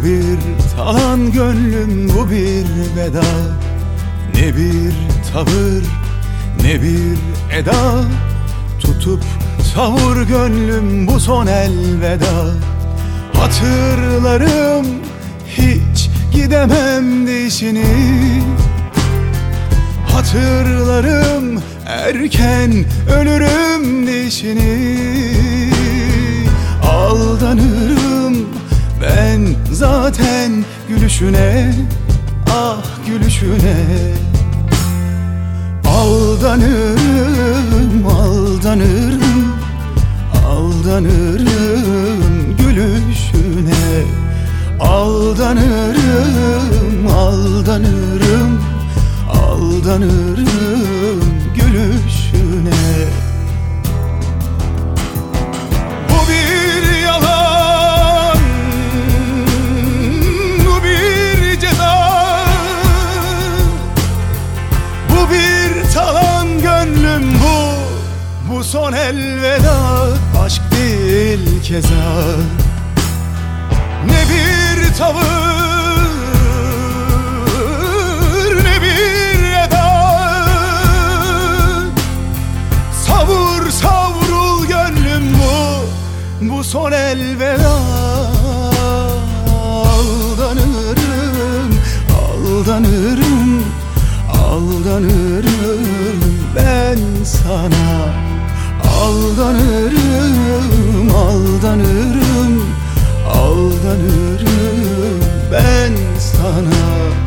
Bu bir talan gönlüm, bu bir veda. Ne bir tavır, ne bir eda. Tutup savur gönlüm bu son elveda. Hatırlarım hiç gidemem dişini. Hatırlarım erken ölürüm dişini. Aldanırım ben zaten gülüşüne, ah gülüşüne. Aldanırım, aldanırım, aldanırım gülüşüne. Aldanırım, aldanırım, aldanırım gülüşüne. Bu bir yalan, bu bir ceza. Bu bir talan gönlüm, bu son elveda. Aşk değil keza. Ne bir tavır, ne bir eda. Savur savrul gönlüm, bu son elveda. Aldanırım, aldanırım, aldanırım ben sana. Aldanırım, aldanırım, aldanırım ben sana.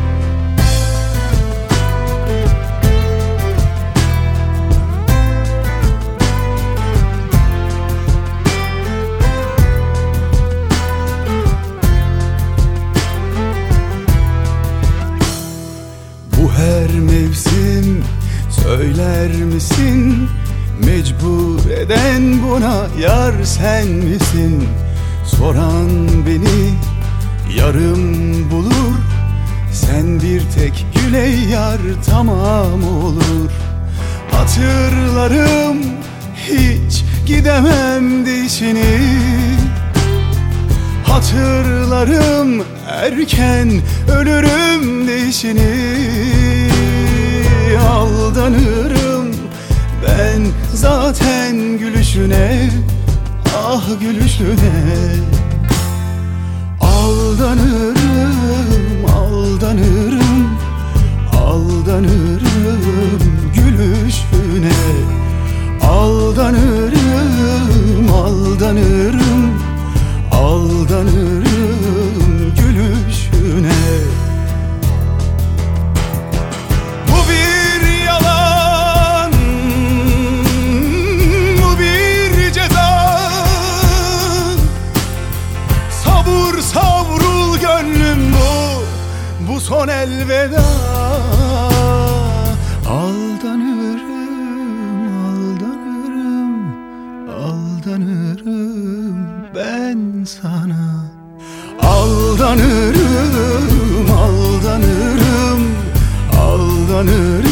Bu her mevsim söyler misin? Mecbur eden buna yar sen misin? Soran beni yarım bulur. Sen bir tek güle yar tamam olur. Hatırlarım hiç gidemem dişini. Hatırlarım erken ölürüm dişini. Aldanırım ben zaten gülüşüne, ah gülüşüne. Aldanırım, aldanırım, aldanırım gülüşüne. Aldanırım, aldanırım, aldanırım gülüşüne. Bu bir yalan, bu bir ceza. Savur savrul gönlüm, bu son elveda. Aldanırım, aldanırım, aldanırım ben sana. Aldanırım, aldanırım, aldanırım